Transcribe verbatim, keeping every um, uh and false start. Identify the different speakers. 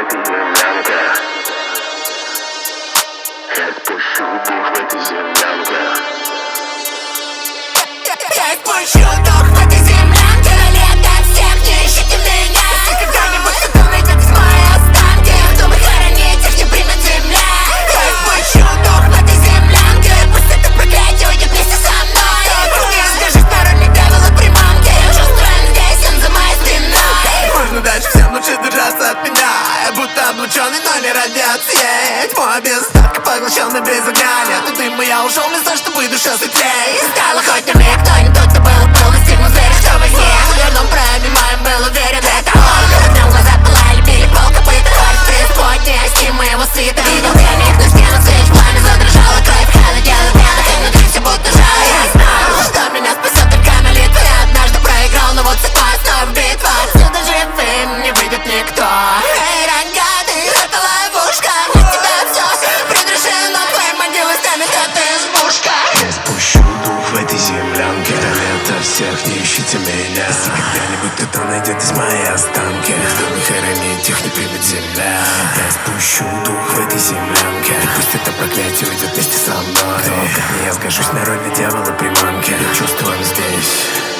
Speaker 1: этой землянке. Я спущу дух в этой землянке.
Speaker 2: Я спущу дух в этой землянке. Лето всех, не ищите меня. Если когда-нибудь кто найдет из моей останки, кто бы хоронить их, не примет земля. Я спущу дух в этой землянке. Пусть это проклятие уйдет вместе со мной. Я скажу, что роли дьявола приманки. Я чувствую, здесь он за моей спиной.
Speaker 3: Можно дальше всем лучше держаться от меня. Я будто облученный, но не радиация. Тьма без остатка, поглощенный без огня. Нету дыма, я ушел в леса, чтобы душа светлей
Speaker 2: стало хоть на миг, кто не тот, кто был, был достигнут зверя, что во сне. В дверном проеме моем был уверен, это он. Когда днем глаза пылали, били пол копыта. Тварь в преисподней, ости моего свита. Видел камень на стенах, свеч, пламя задрожало. Кровь в холодело пьяных, и внутри все будто жало. Я знал, что меня спасет только молитва. Я однажды проиграл, но вот судьба снова битва. Отсюда живым не выйдет никто. Эй, рогатый, это ловушка. Для тебя все предрешено, твоей могилы станет эта избушка.
Speaker 3: Я спущу дух в этой землянке. Это лето всех, не ищите меня. Если когда-нибудь кто-то найдет из моей останки, чтобы хоронить их, не примет земля. Я спущу дух в этой землянке. И пусть это проклятие уйдет вместе со мной. Кто, как не я, сгожусь на роли дьявола приманки. Я чувствую, он здесь.